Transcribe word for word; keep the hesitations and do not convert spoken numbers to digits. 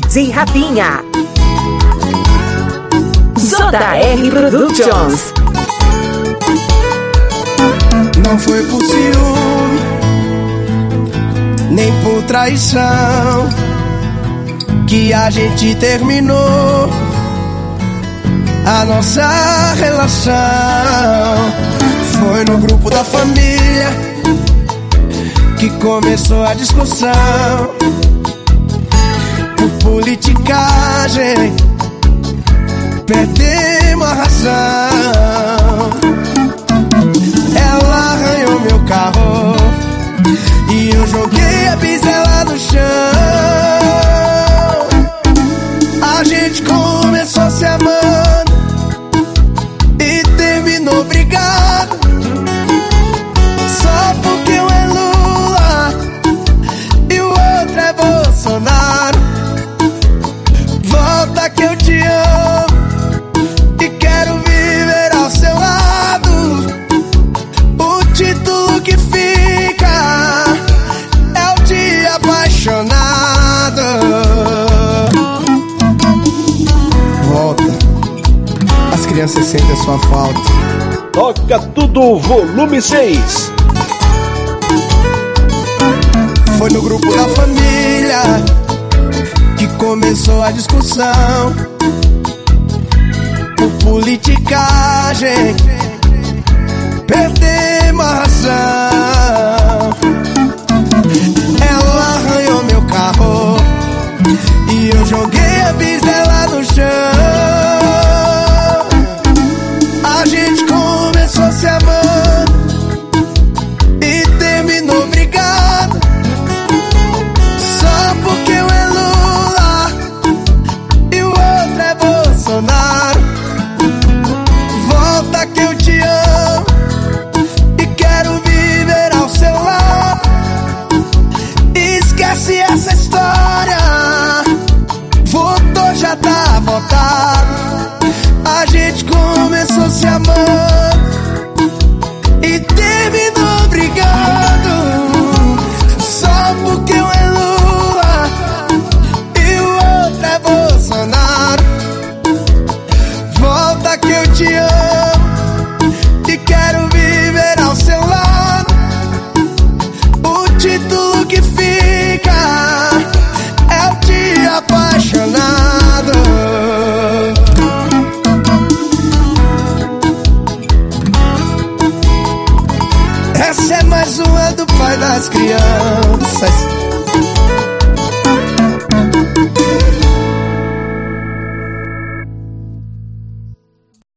Jorge e Rafinha. J R Productions. Não foi por ciúme, nem por traição que a gente terminou a nossa relação. Foi no grupo da família que começou a discussão. Por politicagem perdemos a razão. Ela arranhou meu carro e eu joguei a bisela no chão. A gente começou se amando e terminou brigado, só porque um é Lula e o outro é Bolsonaro. Volta que eu te amo e quero viver ao seu lado. O título que fica é o de apaixonado. Volta, as crianças sentem a sua falta. Toca Tudo, volume seis. Foi no grupo da família que começou a discussão. Por politicagem perdemos a razão. Ela arranhou meu carro e eu joguei a bisela no chão. A gente começou se amando e terminou brigado, só porque um é Lula e o outro é Bolsonaro. Volta que eu te amo e quero viver ao seu lado. Esquece essa história, votou, já tá votado. A gente começou se amando e terminou brigando, só porque um é Lula e o outro é Bolsonaro. Volta que eu te amo e quero viver ao seu lado. O título que fica é o de apaixonado. Essa é mais uma do pai das crianças.